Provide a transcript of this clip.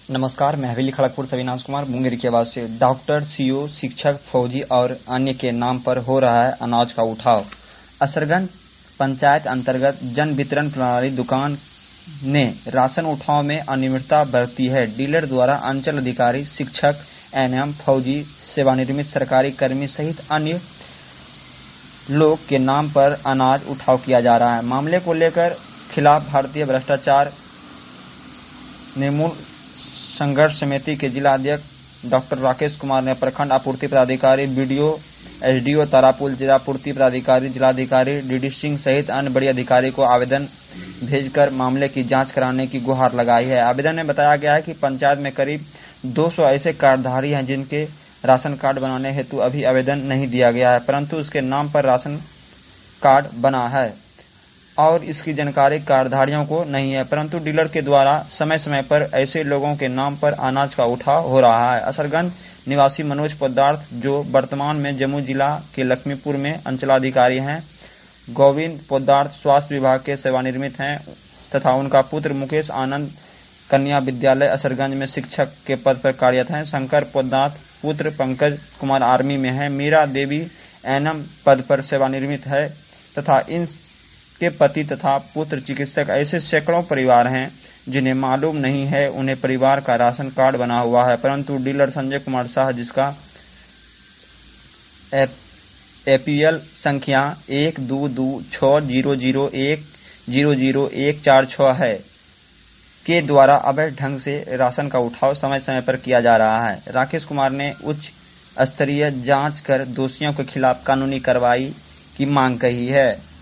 नमस्कार, मैं हवेली खड़गपुर से अविनाश कुमार मुंगेर की आवाज से। डॉक्टर, सीओ, शिक्षक, फौजी और अन्य के नाम पर हो रहा है अनाज का उठाव। असरगंज पंचायत अंतर्गत जन वितरण प्रणाली दुकान ने राशन उठाव में अनियमितता बरती है। डीलर द्वारा अंचल अधिकारी, शिक्षक, एएनएम, फौजी, सेवानिवृत्त सरकारी कर्मी सहित अन्य लोग के नाम पर अनाज उठाव किया जा रहा है। मामले को लेकर खिलाफ भारतीय भ्रष्टाचार निर्मूल संघर्ष समिति के जिला अध्यक्ष डॉक्टर राकेश कुमार ने प्रखंड आपूर्ति पदाधिकारी, बीडीओ, एसडीओ तारापुर, जिला आपूर्ति पदाधिकारी, जिलाधिकारी डीडी सिंह सहित अन्य बड़े अधिकारी को आवेदन भेजकर मामले की जांच कराने की गुहार लगाई है। आवेदन में बताया गया है कि पंचायत में करीब 200 ऐसे कार्डधारी हैं जिनके राशन कार्ड बनाने हेतु अभी आवेदन नहीं दिया गया है, परंतु उसके नाम पर राशन कार्ड बना है और इसकी जानकारी कार्डधारियों को नहीं है, परंतु डीलर के द्वारा समय समय पर ऐसे लोगों के नाम पर अनाज का उठाव हो रहा है। असरगंज निवासी मनोज पोद्दार, जो वर्तमान में जम्मू जिला के लक्ष्मीपुर में अंचलाधिकारी हैं, गोविंद पोद्दार स्वास्थ्य विभाग के सेवानिवृत्त हैं तथा उनका पुत्र मुकेश आनंद कन्या विद्यालय असरगंज में शिक्षक के पद पर कार्यरत हैं। शंकर पोद्दार पुत्र पंकज कुमार आर्मी में है। मीरा देवी एएनएम पद पर सेवानिवृत्त है तथा इन के पति तथा पुत्र चिकित्सक। ऐसे सैकड़ों परिवार हैं जिन्हें मालूम नहीं है उन्हें परिवार का राशन कार्ड बना हुआ है, परंतु डीलर संजय कुमार शाह, जिसका एपीएल संख्या 122600100146 है, के द्वारा अवैध ढंग से राशन का उठाव समय समय पर किया जा रहा है। राकेश कुमार ने उच्च स्तरीय जांच कर दोषियों के खिलाफ कानूनी कार्रवाई की मांग की है।